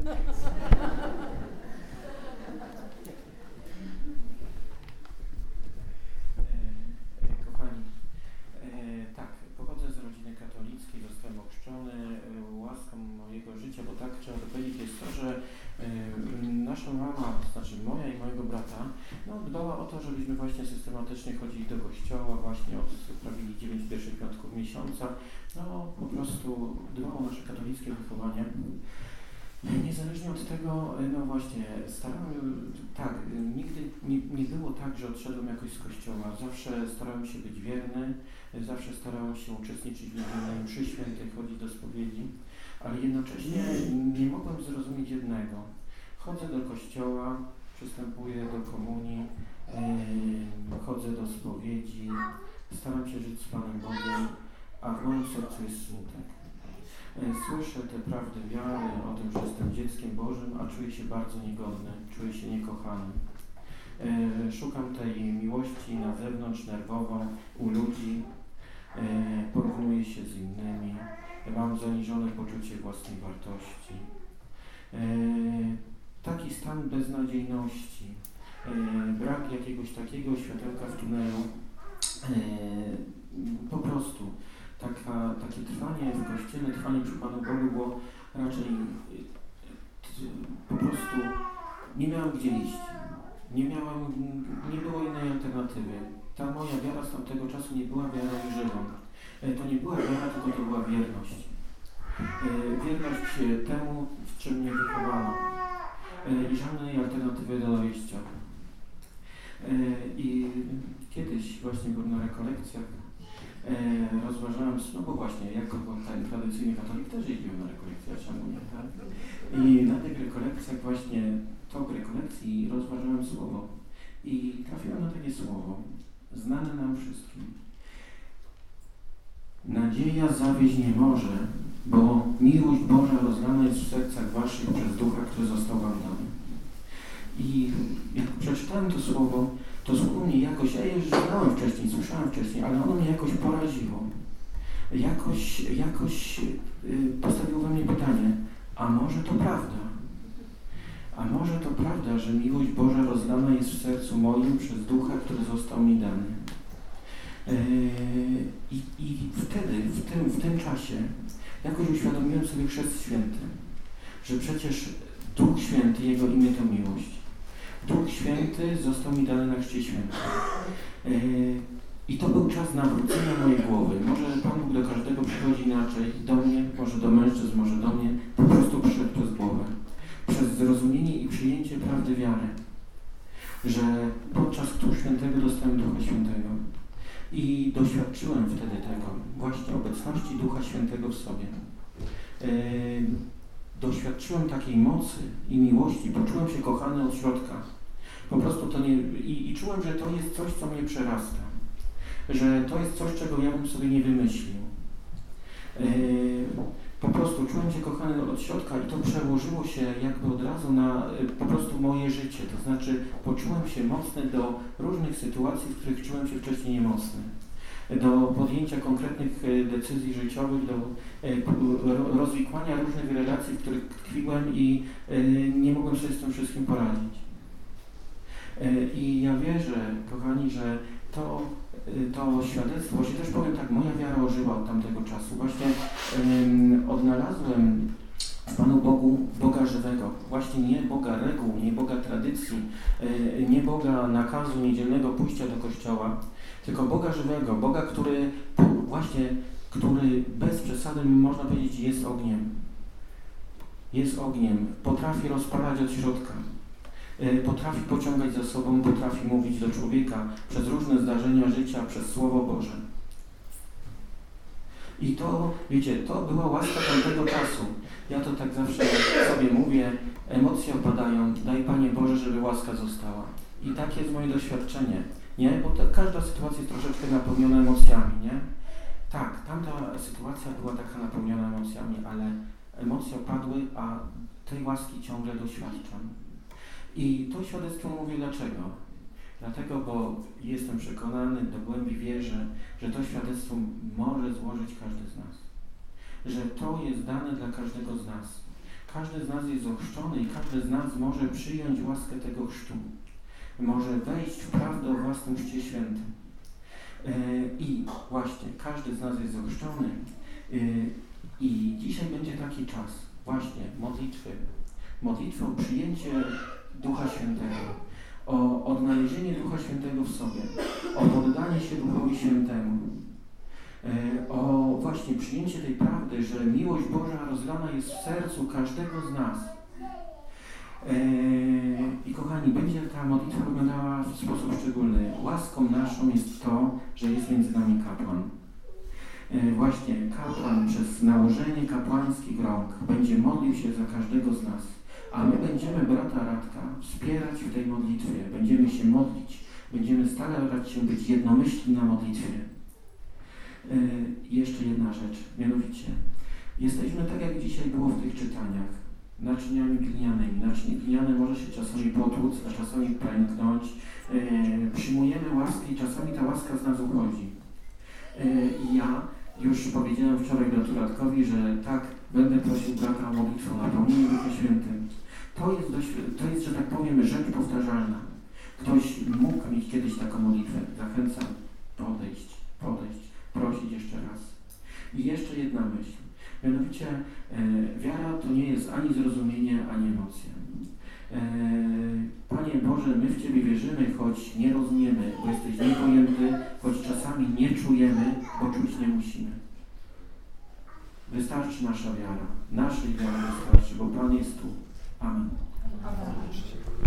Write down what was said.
Kochani, tak, pochodzę z rodziny katolickiej, zostałem ochrzczony. Łaską mojego życia, bo tak trzeba to powiedzieć, jest to, że nasza mama, znaczy moja i mojego brata, dbała o to, żebyśmy właśnie systematycznie chodzili do kościoła, właśnie odprawili 9 pierwszych piątków miesiąca. Po prostu dbała o nasze katolickie wychowanie. Niezależnie od tego, właśnie starałem, tak, nigdy nie było tak, że odszedłem jakoś z kościoła. Zawsze starałem się być wierny, zawsze starałem się uczestniczyć w niedzielnej mszy świętej, chodzić do spowiedzi, ale jednocześnie nie mogłem zrozumieć jednego. Chodzę do kościoła, przystępuję do komunii, chodzę do spowiedzi, staram się żyć z Panem Bogiem, a w moim sercu jest smutek. Słyszę te prawdy wiary o tym, że jestem dzieckiem Bożym, a czuję się bardzo niegodny, czuję się niekochany. Szukam tej miłości na zewnątrz, nerwowo, u ludzi, porównuję się z innymi, mam zaniżone poczucie własnej wartości. Taki stan beznadziejności, brak jakiegoś takiego światełka w tunelu, po prostu takie trwanie w Kościele, trwanie przy Panu Bogu było raczej po prostu nie miałem gdzie iść. Nie było innej alternatywy. Ta moja wiara z tamtego czasu nie była wiarą żywą. To nie była wiara, tylko to była wierność. Wierność temu, w czym mnie wychowano. I żadnej alternatywy do dojścia. I kiedyś właśnie byłem na rekolekcjach, rozważałem, bo właśnie jako ten tradycyjny katolik też jeździłem na rekolekcjach, czemu nie, tak? I na tych rekolekcjach właśnie, tok rekolekcji rozważałem słowo i trafiłem na takie słowo, znane nam wszystkim. Nadzieja zawieść nie może, bo miłość Boża rozlana jest w sercach waszych przez Ducha, który został wam dany. I jak przeczytałem to słowo mnie jakoś, ja je już znałem wcześniej, słyszałem wcześniej, ale ono mnie jakoś poraziło. Jakoś postawiło we mnie pytanie, a może to prawda? A może to prawda, że miłość Boża rozlana jest w sercu moim przez Ducha, który został mi dany? I wtedy, w tym czasie, jakoś uświadomiłem sobie chrzest święty, że przecież Duch Święty, Jego imię to miłość. Duch Święty został mi dany na chrzcie świętym. I to był czas nawrócenia mojej głowy. Może Pan Bóg do każdego przychodzi inaczej, do mnie, może do mężczyzn, może do mnie, po prostu przyszedł przez głowę. Przez zrozumienie i przyjęcie prawdy wiary, że podczas chrztu świętego dostałem Ducha Świętego. I doświadczyłem wtedy tego, właśnie obecności Ducha Świętego w sobie. Doświadczyłem takiej mocy i miłości, poczułem się kochany od środka. Po prostu to nie... I czułem, że to jest coś, co mnie przerasta. Że to jest coś, czego ja bym sobie nie wymyślił. Po prostu czułem się kochany od środka i to przełożyło się jakby od razu na po prostu moje życie. To znaczy poczułem się mocny do różnych sytuacji, w których czułem się wcześniej niemocny. Do podjęcia konkretnych decyzji życiowych, do rozwikłania różnych relacji, w których tkwiłem i nie mogłem sobie z tym wszystkim poradzić. I ja wierzę, kochani, że to świadectwo, właśnie też powiem tak, moja wiara ożyła od tamtego czasu. Właśnie odnalazłem w Panu Bogu Boga żywego. Właśnie nie Boga reguł, nie Boga tradycji, nie Boga nakazu niedzielnego pójścia do kościoła, tylko Boga żywego, Boga, który bez przesady, można powiedzieć, jest ogniem. Jest ogniem, potrafi rozpalać od środka. Potrafi pociągać za sobą, potrafi mówić do człowieka przez różne zdarzenia życia, przez Słowo Boże. I to, wiecie, to była łaska tamtego czasu. Ja to tak zawsze sobie mówię, emocje opadają, daj Panie Boże, żeby łaska została. I takie jest moje doświadczenie, nie? Bo każda sytuacja jest troszeczkę napełniona emocjami, nie? Tak, tamta sytuacja była taka napełniona emocjami, ale emocje opadły, a tej łaski ciągle doświadczam. I to świadectwo mówię dlaczego? Dlatego, bo jestem przekonany, do głębi wierzę, że to świadectwo może złożyć każdy z nas. Że to jest dane dla każdego z nas. każdy z nas jest ochrzczony i każdy z nas może przyjąć łaskę tego chrztu. Może wejść w prawdę o własnym Chrzcie Świętym. I właśnie, każdy z nas jest ochrzczony i dzisiaj będzie taki czas właśnie modlitwy. Modlitwy o przyjęcie Ducha Świętego, o odnalezienie Ducha Świętego w sobie, o poddanie się Duchowi Świętemu, o właśnie przyjęcie tej prawdy, że miłość Boża rozlana jest w sercu każdego z nas. I kochani, będzie ta modlitwa wyglądała w sposób szczególny. Łaską naszą jest to, że jest między nami kapłan. Właśnie kapłan przez nałożenie kapłańskich rąk będzie modlił się za każdego z nas, a my będziemy brata Radka wspierać w tej modlitwie, będziemy się modlić, będziemy starać się być jednomyślni na modlitwie. Jeszcze jedna rzecz, mianowicie jesteśmy tak jak dzisiaj było w tych czytaniach, naczyniami glinianymi. Naczynie gliniane może się czasami potłuc, a czasami pęknąć. Przyjmujemy łaskę i czasami ta łaska z nas uchodzi. I ja już powiedziałem wczoraj bratu Radkowi, że tak, będę prosił brata o modlitwę o napełnienie Duchem Świętym. To jest, że tak powiem, rzecz powtarzalna. Ktoś mógł mieć kiedyś taką modlitwę. Zachęcam, podejść, prosić jeszcze raz. I jeszcze jedna myśl. Mianowicie wiara to nie jest ani zrozumienie, ani emocja. Panie Boże, my w Ciebie wierzymy, choć nie rozumiemy, bo jesteś niepojęty, choć czasami nie czujemy, bo czuć nie musimy. Wystarczy nasza wiara. Naszej wiary wystarczy, bo Pan jest tu. Amen. Amen.